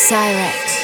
Cyrex.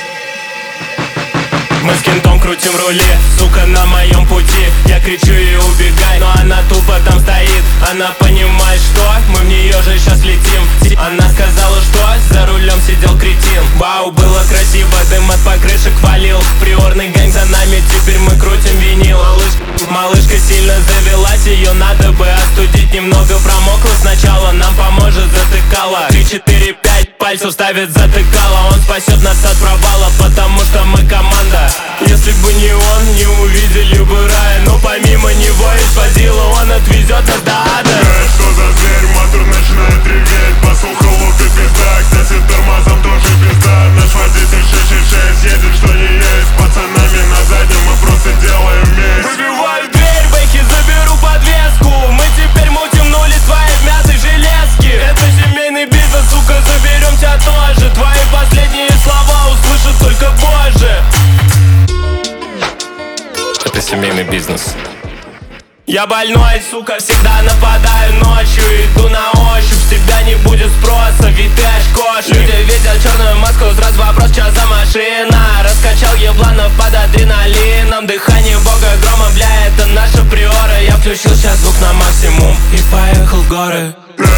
Мы с кентом крутим рули, сука, на моем пути. Я кричу ей убегай, но она тупо там стоит. Она понимает, что мы в нее же сейчас летим. Она сказала, что за рулем сидел кретин. Вау, было красиво, дым от покрышек валил. Приорный гэнг за нами, теперь мы крутим винил. Малышка сильно завелась, ее надо бы остудить. Немного промокла сначала, нам поможет затыкала. 3, 4, 5 пальцев ставит затыкала. Он спасет нас от провала, потому что мы команда. Если бы не он, не увидели бы рая. Но помимо него из водила он отвезет нас до ада. Что за зверь, мотор начинает реветь. Посуха, лук и пизда, кстати, тормозом тоже пизда. Наш водитель 666 едет, что не есть. Пацанами на заднем мы просто делаем месть. Выбиваю дверь, бэхи, заберу подвеску. Мы теперь мутим нули твоей в мятой железке. Это семейный бизнес, сука, заберем тебя тоже. Твои последние слова услышат только позже. Это семейный бизнес. Я больной, сука, всегда нападаю ночью. Иду на ощупь, с тебя не будет спроса, ведь ты очкошник. Люди видят черную маску, сразу вопрос, чё за машина. Раскачал ебланов под адреналином. Дыхание бога грома, бля, это наша приора. Я включил сейчас звук на максимум и поехал в горы.